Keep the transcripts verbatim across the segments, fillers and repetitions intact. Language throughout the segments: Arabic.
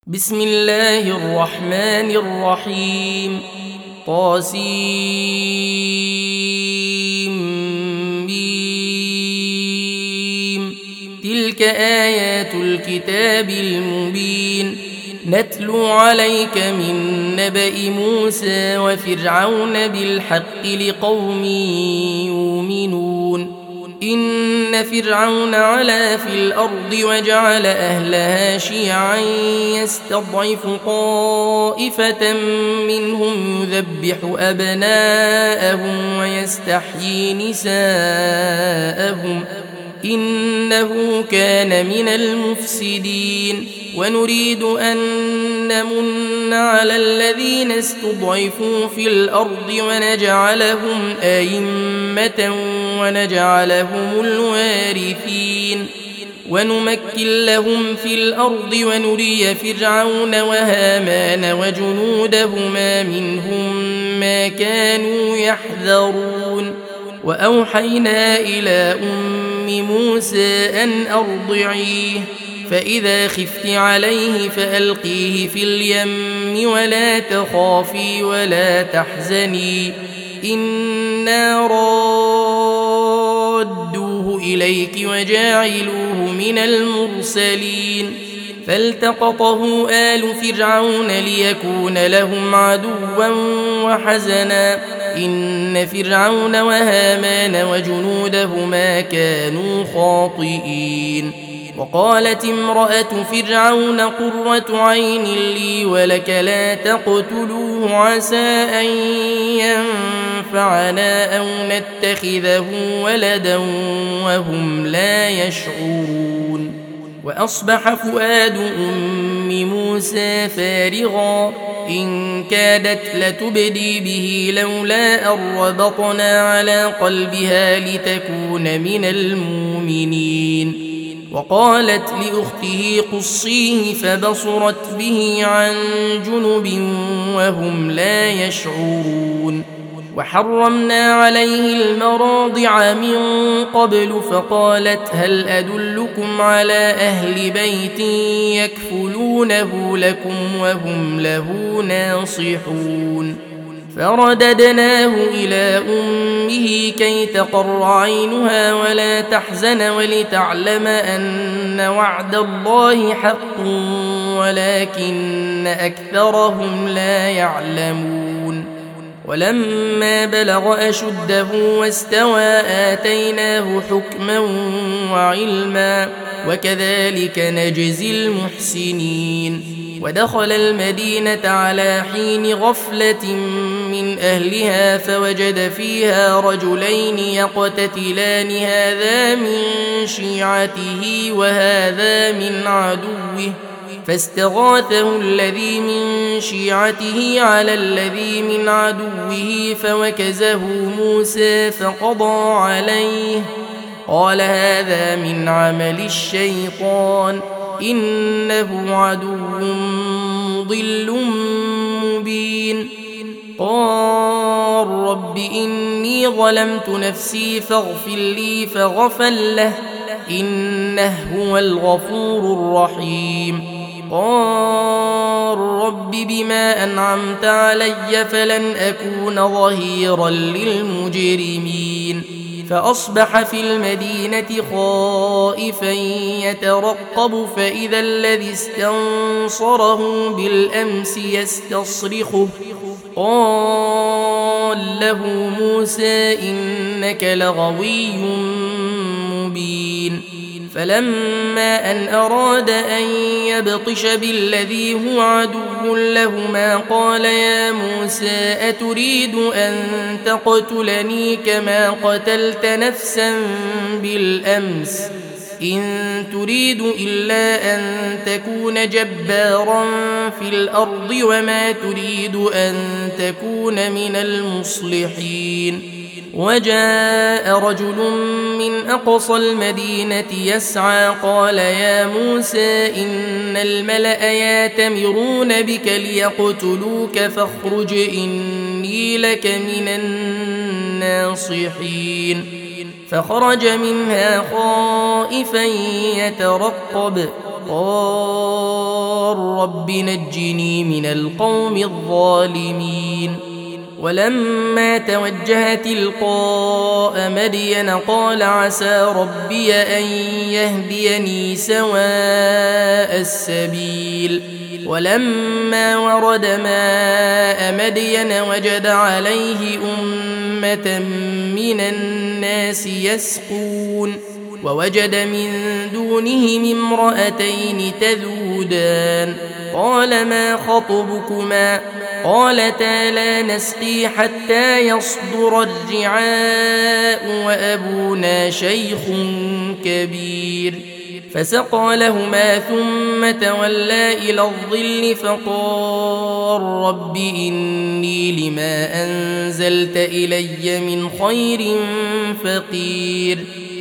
بسم الله الرحمن الرحيم. طاسيم. تلك آيات الكتاب المبين. نتلو عليك من نبأ موسى وفرعون بالحق لقوم يؤمنون. إن فرعون علا في الأرض وجعل أهلها شيعا يستضعف طائفة منهم يذبح أبناءهم ويستحيي نساءهم إنه كان من المفسدين. ونريد أن نمن على الذين استضعفوا في الأرض ونجعلهم أئمة ونجعلهم الوارثين ونمكن لهم في الأرض ونري فرعون وهامان وجنودهما منهم ما كانوا يحذرون. وأوحينا إلى أم موسى أن أرضعيه فإذا خفت عليه فألقيه في اليم ولا تخافي ولا تحزني إنا رادوه إليك وجاعلوه من المرسلين. فالتقطه آل فرعون ليكون لهم عدوا وحزنا إن فرعون وهامان وجنودهما كانوا خاطئين. وقالت امرأة فرعون قرة عين لي ولك لا تقتلوه عسى أن ينفعنا أو نتخذه ولدا وهم لا يشعرون. وأصبح فؤاد أم موسى فارغا إن كادت لتبدي به لولا أن ربطنا على قلبها لتكون من المؤمنين. وقالت لأخته قصيه فبصرت به عن جنب وهم لا يشعرون. وحرمنا عليه المراضع من قبل فقالت هل أدلكم على أهل بيت يكفلونه لكم وهم له ناصحون. فرددناه إلى أمه كي تقر عينها ولا تحزن ولتعلم أن وعد الله حق ولكن أكثرهم لا يعلمون. ولما بلغ أشده واستوى آتيناه حكما وعلما وكذلك نجزي المحسنين. ودخل المدينة على حين غفلة من أهلها فوجد فيها رجلين يقتتلان هذا من شيعته وهذا من عدوه فاستغاثه الذي من شيعته على الذي من عدوه فوكزه موسى فقضى عليه قال هذا من عمل الشيطان إنه عدو مضل مبين. قال رب إني ظلمت نفسي فاغفر لي فغفر له إنه هو الغفور الرحيم. قال رب بما أنعمت علي فلن أكون ظهيرا للمجرمين. فأصبح في المدينة خائفا يترقب فإذا الذي استنصره بالأمس يستصرخه قال له موسى إنك لغوي مبين. فلما أن أراد أن يبطش بالذي هو عدو لهما قال يا موسى أتريد أن تقتلني كما قتلت نفسا بالأمس إن تريد إلا أن تكون جبارا في الأرض وما تريد أن تكون من المصلحين. وجاء رجل من أقصى المدينة يسعى قال يا موسى إن الملأ يأتمرون بك ليقتلوك فاخرج إني لك من الناصحين. فخرج منها خائفا يترقب قال رب نجني من القوم الظالمين ولما توجه تلقاء مدين قال عسى ربي أن يهديني سواء السبيل ولما ورد ماء مدين وجد عليه أمة من الناس يسقون ووجد من دونهم امرأتين تذودان قال ما خطبكما قالتا لا نسقي حتى يصدر الرعاء وأبونا شيخ كبير فسقى لهما ثم تولى إلى الظل فقال رب إني لما أنزلت إلي من خير فقير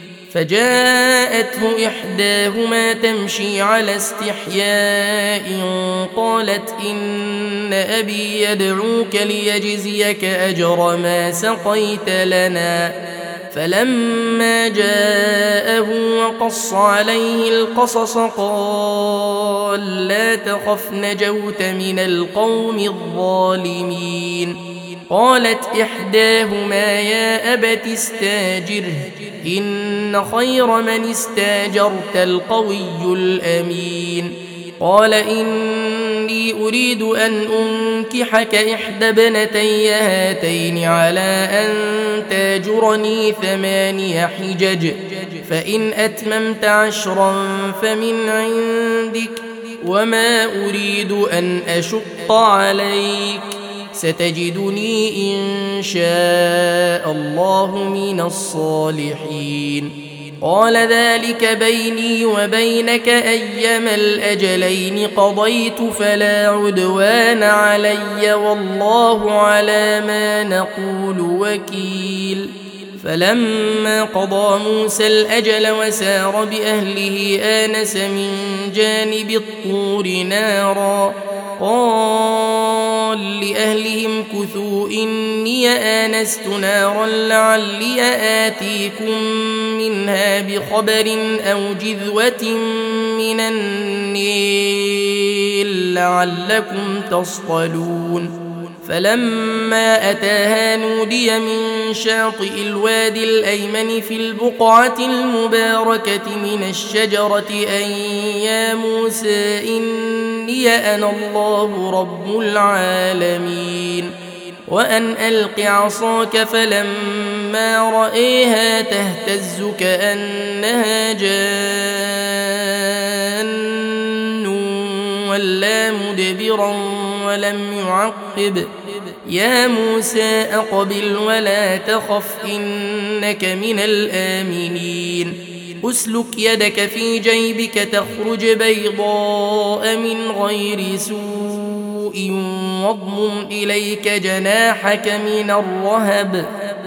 فجاءته إحداهما تمشي على استحياء قالت إن أبي يدعوك ليجزيك أجر ما سقيت لنا فلما جاءه وقص عليه القصص قال لا تخف نجوت من القوم الظالمين قالت إحداهما يا أبت استاجره إن خير من استاجرت القوي الأمين قال إني أريد أن أنكحك إحدى ابنتي هاتين على أن تاجرني ثماني حجج فإن أتممت عشرا فمن عندك وما أريد أن أشق عليك ستجدني إن شاء الله من الصالحين قال ذلك بيني وبينك أيما الأجلين قضيت فلا عدوان علي والله على ما نقول وكيل فلما قضى موسى الأجل وسار بأهله آنس من جانب الطور نارا قال لأهلهم كثوا إني آنست نارا لعلي آتيكم منها بخبر أو جذوة من النيل لعلكم تصطلون فلما أتاها نودي من شاطئ الوادي الأيمن في البقعة المباركة من الشجرة أن يا موسى إني أنا الله رب العالمين وأن ألق عصاك فلما رأيها تهتز كأنها جان ولا مدبرا ولم يعقب يا موسى أقبل ولا تخف إنك من الآمنين أسلك يدك في جيبك تخرج بيضاء من غير سوء واضمم إليك جناحك من الرهب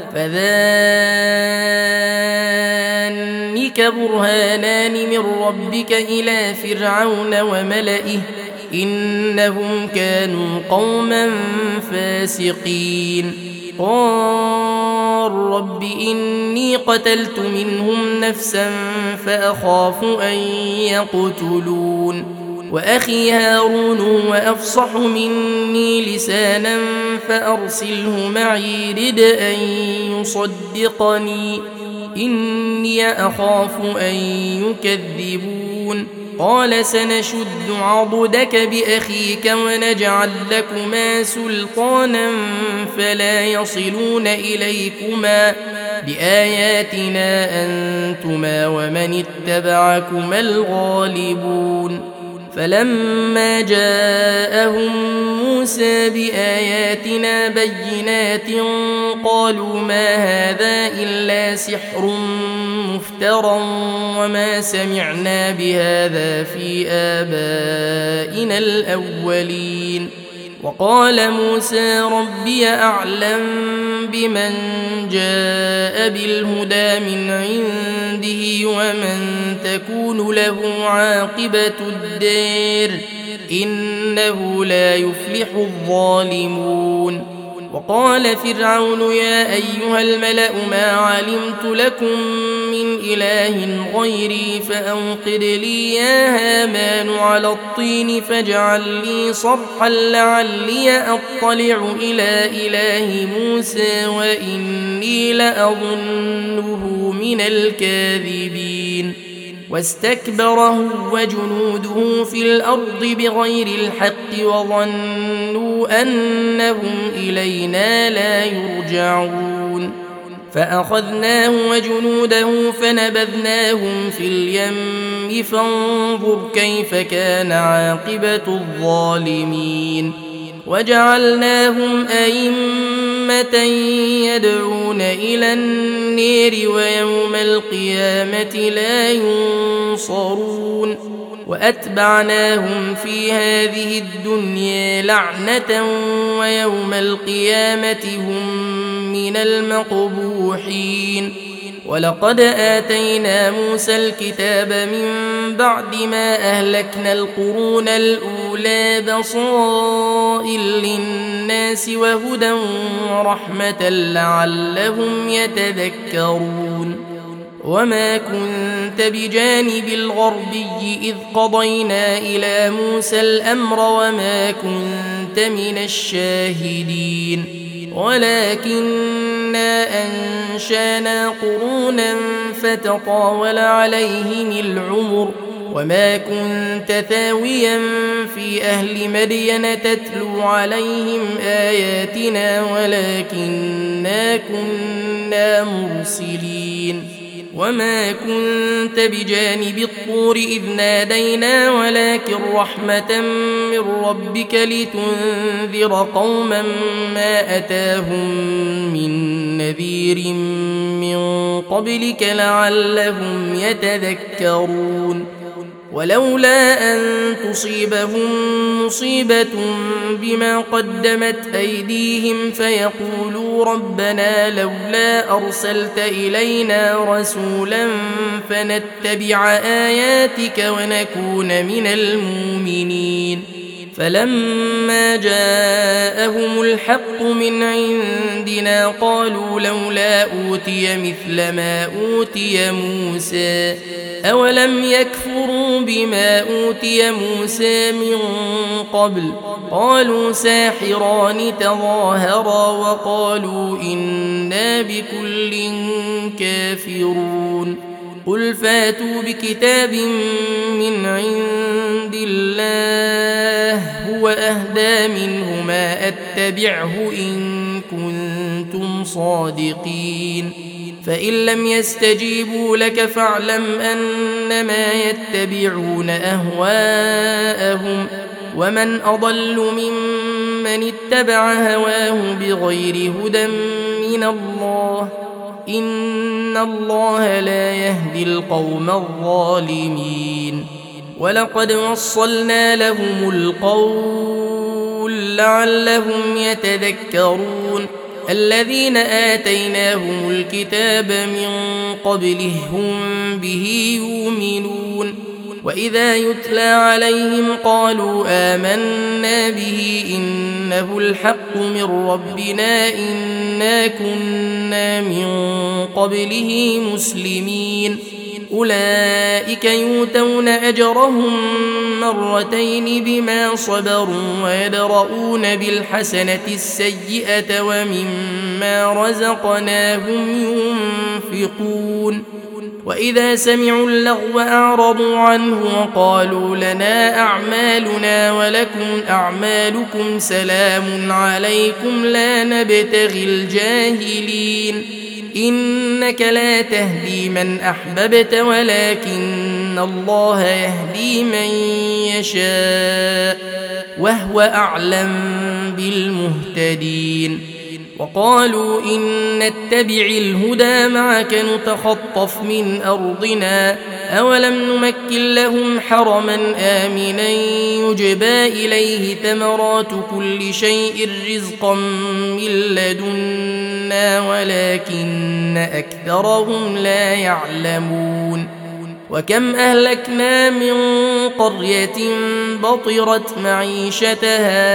فذلك برهانان من ربك إلى فرعون وملئه إنهم كانوا قوما فاسقين قال رب إني قتلت منهم نفسا فأخاف أن يقتلون وأخي هارون وأفصح مني لسانا فأرسله معي رد أن يصدقني إني أخاف أن يكذبون قال سنشد عضدك بأخيك ونجعل لكما سلطانا فلا يصلون إليكما بآياتنا أنتما ومن اتبعكما الغالبون فلما جاءهم موسى بآياتنا بينات قالوا ما هذا إلا سحر مفترى وما سمعنا بهذا في آبائنا الأولين وقال موسى ربي أعلم بمن جاء بالهدى من عنده ومن تكون له عاقبة الدار إنه لا يفلح الظالمون وقال فرعون يا أيها الملأ ما علمت لكم من إله غيري فأوقد لي يا هامان على الطين فاجعل لي صرحا لعلي أطلع إلى إله موسى وإني لأظنه من الكاذبين واستكبر هو وجنوده في الأرض بغير الحق وظنوا أنهم إلينا لا يرجعون فأخذناه وجنوده فنبذناهم في اليم فانظر كيف كان عاقبة الظالمين وجعلناهم أئمة يدعون إلى النير ويوم القيامة لا ينصرون وأتبعناهم في هذه الدنيا لعنة ويوم القيامة هم من المقبوحين ولقد آتينا موسى الكتاب من بعد ما أهلكنا القرون الأولى بصائر للناس وهدى ورحمة لعلهم يتذكرون وما كنت بجانب الغربي إذ قضينا إلى موسى الأمر وما كنت من الشاهدين ولكننا أنشانا قرونا فتطاول عليهم العمر وما كنت ثاويا في أهل مدين تتلو عليهم آياتنا ولكننا كنا مرسلين وما كنت بجانب الطور إذ نادينا ولكن رحمة من ربك لتنذر قوما ما أتاهم من نذير من قبلك لعلهم يتذكرون ولولا أن تصيبهم مصيبة بما قدمت أيديهم فيقولوا ربنا لولا أرسلت إلينا رسولا فنتبع آياتك ونكون من المؤمنين فلما جاءهم الحق من عندنا قالوا لولا أوتي مثل ما أوتي موسى أولم يكفروا بما أوتي موسى من قبل قالوا ساحران تظاهرا وقالوا إنا بكل كافرون قل فاتوا بكتاب من عند الله هو أهدى منه ما أتبعه إن كنتم صادقين فإن لم يستجيبوا لك فاعلم أنما يتبعون أهواءهم ومن أضل ممن اتبع هواه بغير هدى من الله إن الله لا يهدي القوم الظالمين ولقد وصلنا لهم القول لعلهم يتذكرون الذين آتيناهم الكتاب من قبله هم به يؤمنون وإذا يتلى عليهم قالوا آمنا به إنه الحق من ربنا إنا كنا من قبله مسلمين أولئك يؤتون أجرهم مرتين بما صبروا ويدرؤون بالحسنة السيئة ومما رزقناهم ينفقون وإذا سمعوا اللغو أعرضوا عنه وقالوا لنا أعمالنا ولكم أعمالكم سلام عليكم لا نبتغي الجاهلين إنك لا تهدي من أحببت ولكن الله يهدي من يشاء وهو أعلم بالمهتدين وقالوا إن نتبع الهدى معك نتخطف من أرضنا أولم نمكن لهم حرما آمنا يجبى إليه ثمرات كل شيء رزقا من لدنا ولكن أكثرهم لا يعلمون وكم أهلكنا من قرية بطرت معيشتها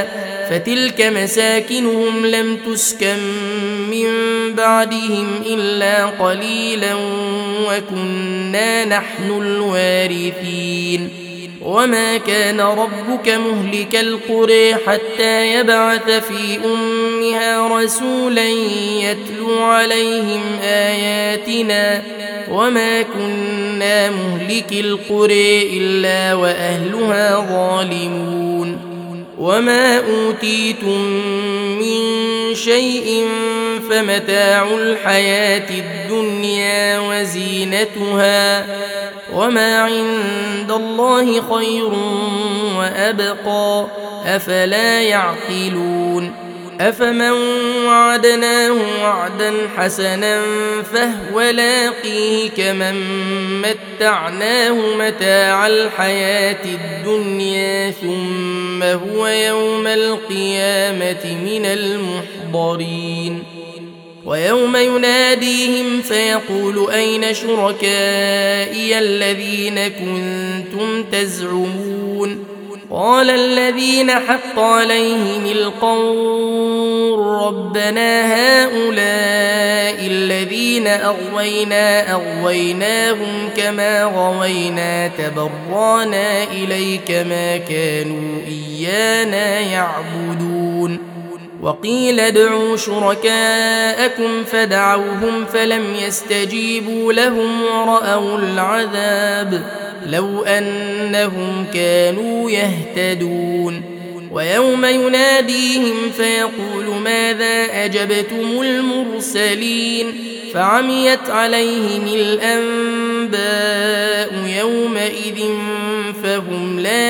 فتلك مساكنهم لم تسكن من بعدهم إلا قليلا وكنا نحن الوارثين وما كان ربك مهلك القرى حتى يبعث في أمها رسولا يتلو عليهم آياتنا وما كنا مهلك القرى إلا وأهلها ظالمون وما أوتيتم من شيء فمتاع الحياة الدنيا وزينتها وما عند الله خير وأبقى أفلا يعقلون أفمن وعدناه وعدا حسنا فهو لاقيه كمن متعناه متاع الحياة الدنيا ثم هو يوم القيامة من المحضرين ويوم يناديهم فيقول أين شركائي الذين كنتم تزعمون قال الذين حق عليهم القول ربنا هؤلاء الذين أغوينا أغويناهم كما غوينا تبرانا إليك ما كانوا إيانا يعبدون وقيل ادعوا شركاءكم فدعوهم فلم يستجيبوا لهم ورأوا العذاب لو أنهم كانوا يهتدون ويوم يناديهم فيقول ماذا أجبتم المرسلين فعميت عليهم الأنباء يومئذ فهم لا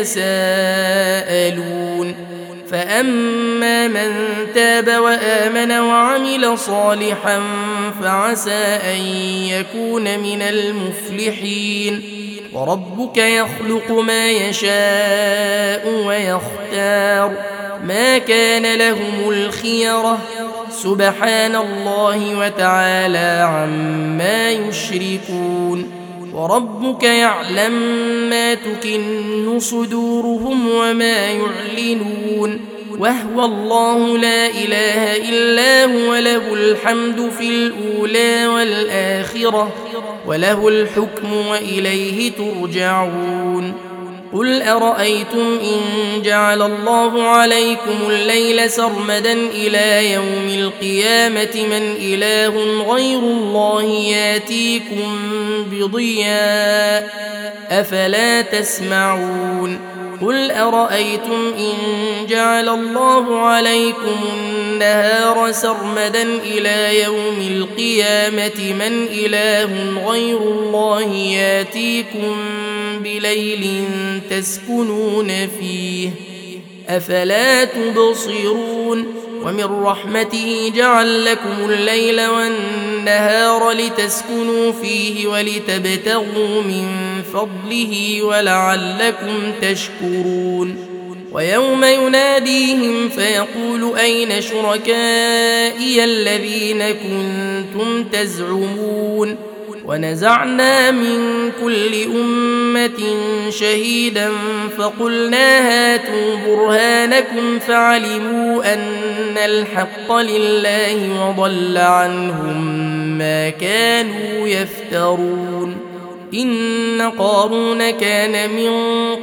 يتساءلون فأما من تاب وآمن وعمل صالحا فعسى أن يكون من المفلحين وربك يخلق ما يشاء ويختار ما كان لهم الخيرة سبحان الله وتعالى عما يشركون وربك يعلم ما تكن صدورهم وما يعلنون وهو الله لا إله إلا هو له الحمد في الأولى والآخرة وله الحكم وإليه ترجعون قل أرأيتم إن جعل الله عليكم الليل سرمدا إلى يوم القيامة من إله غير الله ياتيكم بضياء أفلا تسمعون قل أرأيتم إن جعل الله عليكم النهار سرمدا إلى يوم القيامة من إله غير الله ياتيكم بليل تسكنون فيه أفلا تبصرون ومن رحمته جعل لكم الليل والنهار لتسكنوا فيه ولتبتغوا من فضله ولعلكم تشكرون ويوم يناديهم فيقول أين شركائي الذين كنتم تزعمون ونزعنا من كل أمة شهيدا فقلنا هاتوا برهانكم فعلموا أن الحق لله وضل عنهم ما كانوا يفترون إن قارون كان من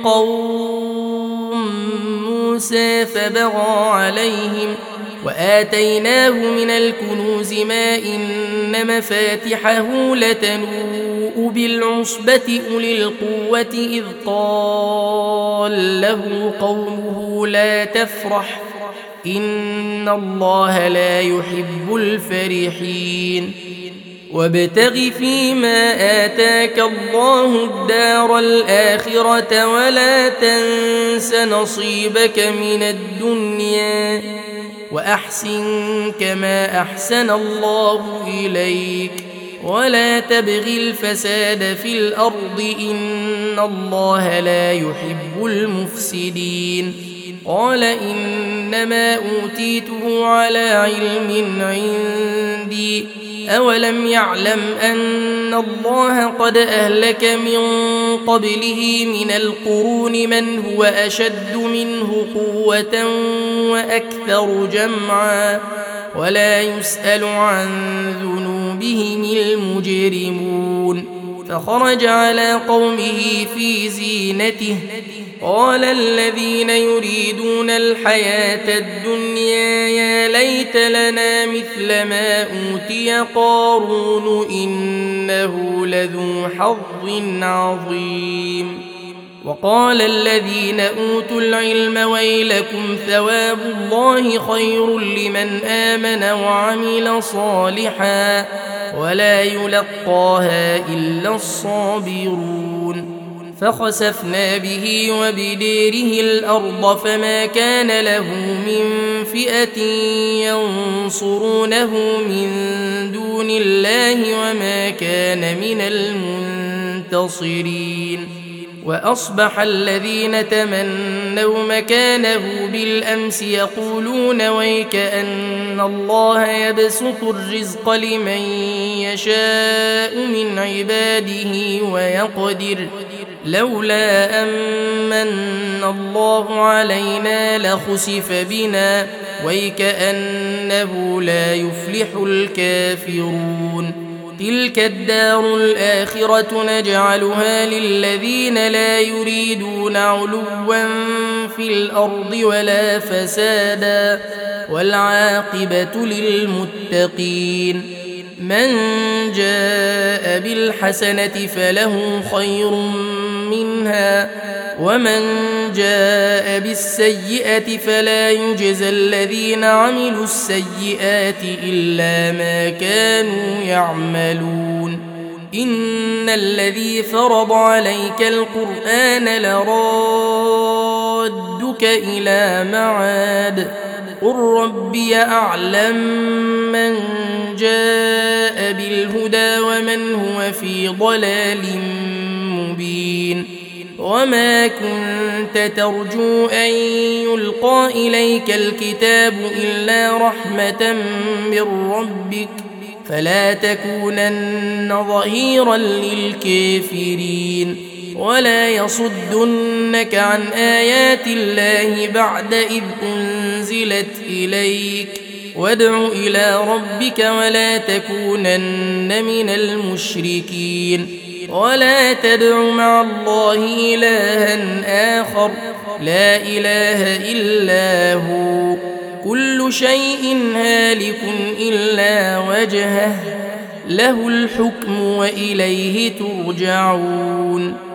قوم موسى فبغى عليهم وآتيناه من الكنوز ما إن مفاتحه لتنوء بالعصبة أولي القوة إذ قال له قومه لا تفرح إن الله لا يحب الفرحين وابتغ فيما آتاك الله الدار الآخرة ولا تنس نصيبك من الدنيا وأحسن كما أحسن الله إليك ولا تبغ الفساد في الأرض إن الله لا يحب المفسدين قال إنما أوتيته على علم عندي أولم يعلم أن الله قد أهلك من قبله من القرون من هو أشد منه قوة وأكثر جمعا ولا يسأل عن ذنوبهم المجرمون فخرج على قومه في زينته قال الذين يريدون الحياة الدنيا يا ليت لنا مثل ما أوتي قارون إنه لذو حظ عظيم وقال الذين أوتوا العلم ويلكم ثواب الله خير لمن آمن وعمل صالحا ولا يلقاها إلا الصابرون فخسفنا به وبديره الأرض فما كان له من فئة ينصرونه من دون الله وما كان من المنتصرين وأصبح الذين تمنوا مكانه بالأمس يقولون ويكأن الله يبسط الرزق لمن يشاء من عباده ويقدر لولا أمن الله علينا لخسف بنا ويكأنه لا يفلح الكافرون تلك الدار الآخرة نجعلها للذين لا يريدون علوا في الأرض ولا فسادا والعاقبة للمتقين من جاء بالحسنة فله خير منها ومن جاء بالسيئة فلا يجزى الذين عملوا السيئات إلا ما كانوا يعملون إن الذي فرض عليك القرآن لرادك إلى معاد قل ربي أعلم من جاء بالهدى ومن هو في ضلال مبين وما كنت ترجو أن يلقى إليك الكتاب إلا رحمة من ربك فلا تكونن ظهيرا للكافرين ولا يصدنك عن آيات الله بعد إذ أنزلت إليك وادع إلى ربك ولا تكونن من المشركين ولا تدع مع الله إلها آخر لا إله إلا هو كل شيء هالك إلا وجهه له الحكم وإليه ترجعون